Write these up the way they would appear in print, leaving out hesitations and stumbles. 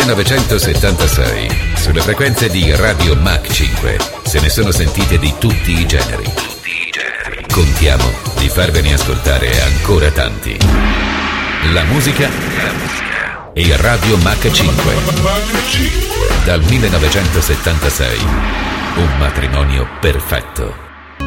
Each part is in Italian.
1976, sulle frequenze di Radio Mach 5, se ne sono sentite di tutti i generi. Contiamo di farvene ascoltare ancora tanti. La musica e Radio Mach 5. Dal 1976, un matrimonio perfetto.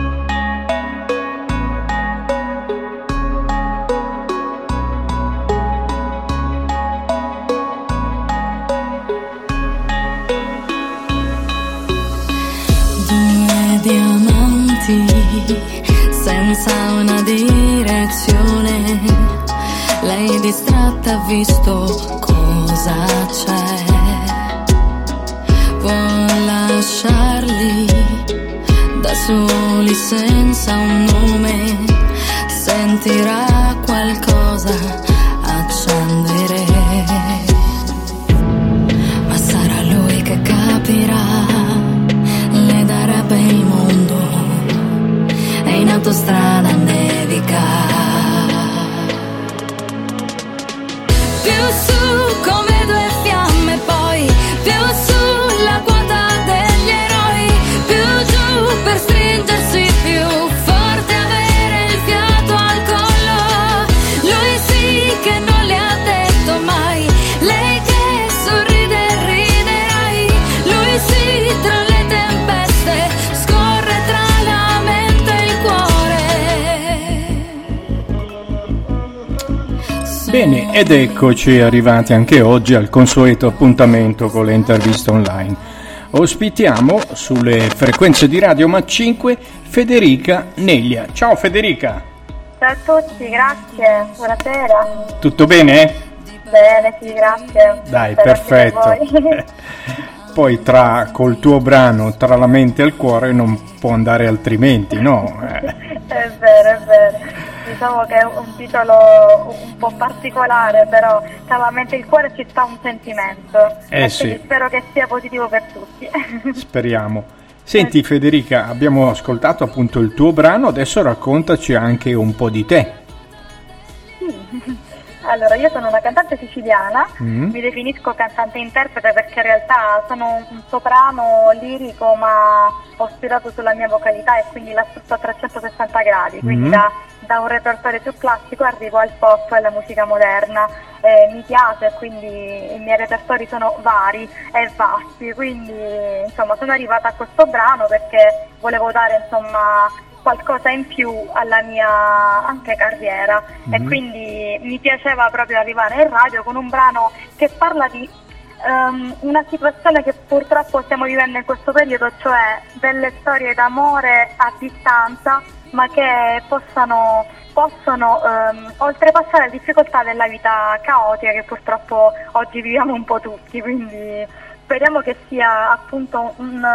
Senza una direzione, lei distratta ha visto cosa c'è. Può lasciarli da soli senza un nome, sentirà qualcosa accendere, ma sarà lui che capirà, le darebbe il mondo e in autostrada nevica. Più su come due fiamme, poi più su la quota degli eroi, più giù per stringersi più forte, avere il fiato al collo. Lui sì che non le ha detto mai, lei che sorride e riderai. Lui sì tra le tempeste scorre tra la mente e il cuore. Bene, ed eccoci arrivati anche oggi al consueto appuntamento con le interviste online. Ospitiamo sulle frequenze di Radio Mach 5 Federica Neglia. Ciao Federica. Ciao a tutti, grazie, buonasera. Tutto bene? Bene, sì, grazie. Dai, Spero perfetto. anche voi. Poi col tuo brano Tra la mente e il cuore non può andare altrimenti, no? È vero. Diciamo che è un titolo un po' particolare, però tra la mente e il cuore ci sta un sentimento. Sì. Spero che sia positivo per tutti. Speriamo. Senti Federica, abbiamo ascoltato appunto il tuo brano, adesso raccontaci anche un po' di te. Sì. Allora, io sono una cantante siciliana, mi definisco cantante-interprete perché in realtà sono un soprano lirico, ma ho studiato sulla mia vocalità e quindi la sfrutto a 360 gradi, quindi da un repertorio più classico arrivo al pop e alla musica moderna. Mi piace, quindi i miei repertori sono vari e vasti, quindi insomma sono arrivata a questo brano perché volevo dare insomma qualcosa in più alla mia anche carriera e quindi mi piaceva proprio arrivare in radio con un brano che parla di una situazione che purtroppo stiamo vivendo in questo periodo, cioè delle storie d'amore a distanza, ma che possono oltrepassare le difficoltà della vita caotica che purtroppo oggi viviamo un po' tutti, quindi speriamo che sia appunto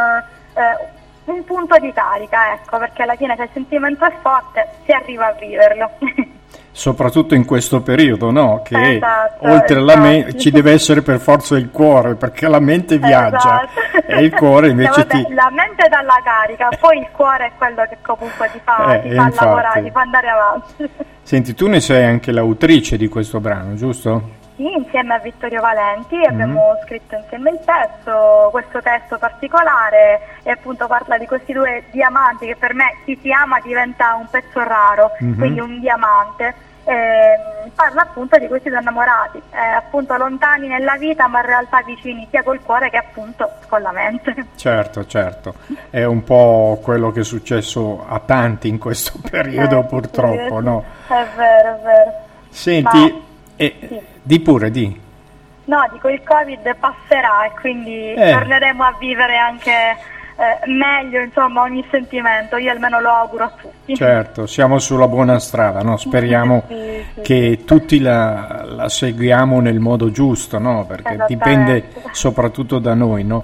un punto di carica, ecco, perché alla fine se il sentimento è forte si arriva a viverlo. Soprattutto in questo periodo, no? Che esatto, oltre alla mente ci deve essere per forza il cuore, perché la mente viaggia e il cuore invece la mente dà la carica, poi il cuore è quello che comunque ti fa lavorare, ti fa andare avanti. Senti, tu ne sei anche l'autrice di questo brano, giusto? Sì, insieme a Vittorio Valenti abbiamo scritto insieme il testo, questo testo particolare, e appunto parla di questi due diamanti che per me chi si ama diventa un pezzo raro, quindi un diamante. Parla appunto di questi due innamorati, appunto lontani nella vita ma in realtà vicini sia col cuore che appunto con la mente. Certo, è un po' quello che è successo a tanti in questo periodo purtroppo, sì, no? È vero. Senti, sì. di pure. No, dico il Covid passerà e quindi torneremo a vivere anche meglio, insomma, ogni sentimento, io almeno lo auguro a tutti. Certo, siamo sulla buona strada, no? Speriamo che tutti la seguiamo nel modo giusto, no? Perché dipende soprattutto da noi, no?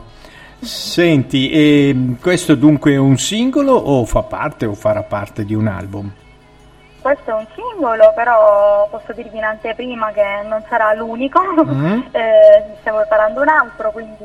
Senti, questo dunque è un singolo o fa parte o farà parte di un album? Questo è un singolo, però posso dirvi in anteprima che non sarà l'unico, stiamo preparando un altro, quindi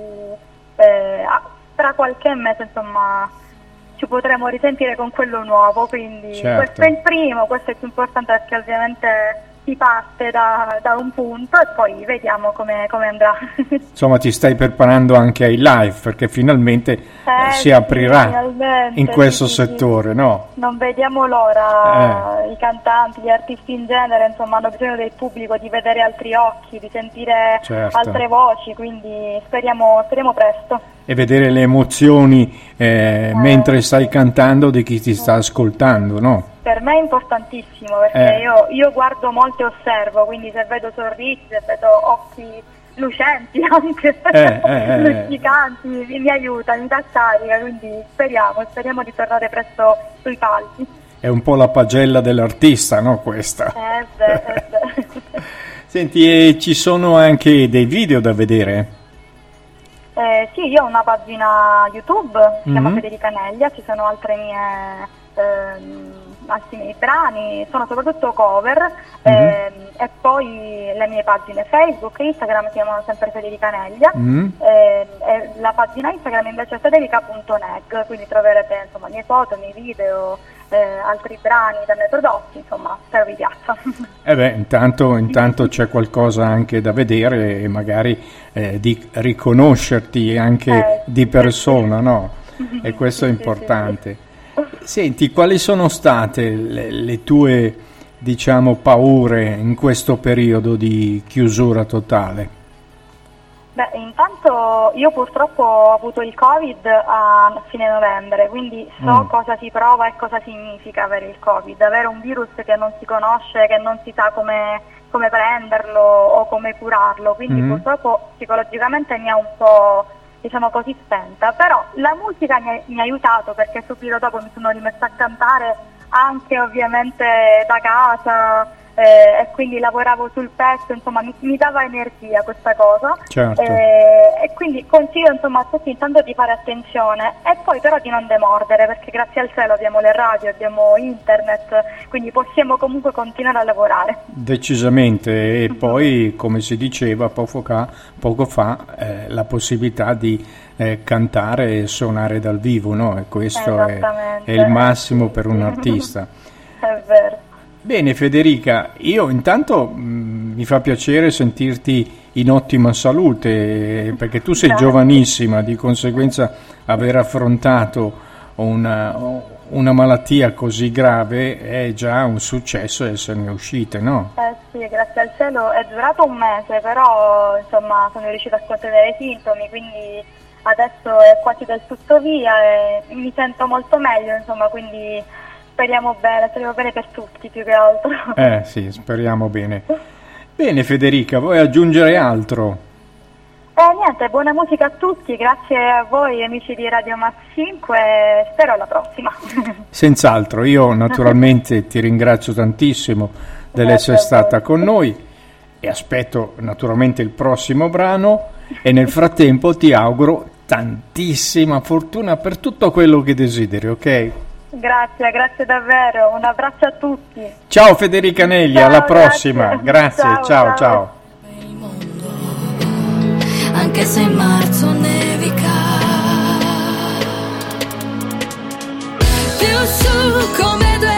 tra qualche mese insomma ci potremo risentire con quello nuovo, quindi questo è il primo, questo è più importante perché ovviamente si parte da un punto e poi vediamo come andrà. Insomma, ti stai preparando anche ai live, perché finalmente si aprirà in questo settore, no? Non vediamo l'ora, i cantanti, gli artisti in genere, insomma, hanno bisogno del pubblico, di vedere altri occhi, di sentire altre voci, quindi speriamo presto. E vedere le emozioni mentre stai cantando di chi ti sta ascoltando, no? Per me è importantissimo, perché io guardo molto e osservo, quindi se vedo sorrisi, se vedo occhi lucenti anche, luccicanti, mi aiuta, mi dà carica, quindi speriamo di tornare presto sui palchi. È un po' la pagella dell'artista, no, questa? Beh. Senti, e ci sono anche dei video da vedere? Sì, io ho una pagina YouTube, si chiama Federica Neglia, ci sono altre altri miei brani, sono soprattutto cover, e poi le mie pagine Facebook e Instagram si chiamano sempre Federica Neglia, e la pagina Instagram invece è federica.neg, quindi troverete insomma mie foto, miei video, altri brani da me prodotti, insomma, spero vi piaccia. Intanto c'è qualcosa anche da vedere e magari di riconoscerti anche di persona, no? E questo è importante. Senti, quali sono state le tue, diciamo, paure in questo periodo di chiusura totale? Beh, intanto io purtroppo ho avuto il Covid a fine novembre, quindi so cosa si prova e cosa significa avere il Covid, avere un virus che non si conosce, che non si sa come prenderlo o come curarlo, quindi purtroppo psicologicamente mi ha un po', diciamo così, spenta, però la musica mi ha aiutato, perché subito dopo mi sono rimessa a cantare anche ovviamente da casa, e quindi lavoravo sul pezzo, insomma mi dava energia questa cosa, certo. E quindi consiglio insomma a tutti intanto di fare attenzione e poi però di non demordere, perché grazie al cielo abbiamo le radio, abbiamo internet, quindi possiamo comunque continuare a lavorare. Decisamente, e poi come si diceva poco fa la possibilità di cantare e suonare dal vivo, no? E questo è il massimo per un artista. È vero. Bene Federica, io intanto mi fa piacere sentirti in ottima salute, perché tu sei giovanissima, di conseguenza aver affrontato una malattia così grave è già un successo esserne uscite, no? Sì, grazie al cielo è durato un mese, però insomma sono riuscita a contenere i sintomi, quindi adesso è quasi del tutto via e mi sento molto meglio, insomma, quindi speriamo bene per tutti più che altro. Sì, speriamo bene. Bene Federica, vuoi aggiungere altro? Niente, buona musica a tutti, grazie a voi amici di Radio Max 5, spero alla prossima. Senz'altro, io naturalmente ti ringrazio tantissimo dell'essere stata con noi e aspetto naturalmente il prossimo brano e nel frattempo ti auguro tantissima fortuna per tutto quello che desideri, ok? Grazie davvero, un abbraccio a tutti. Ciao Federica Neglia, alla prossima, grazie, ciao. Anche se in marzo nevica, più su come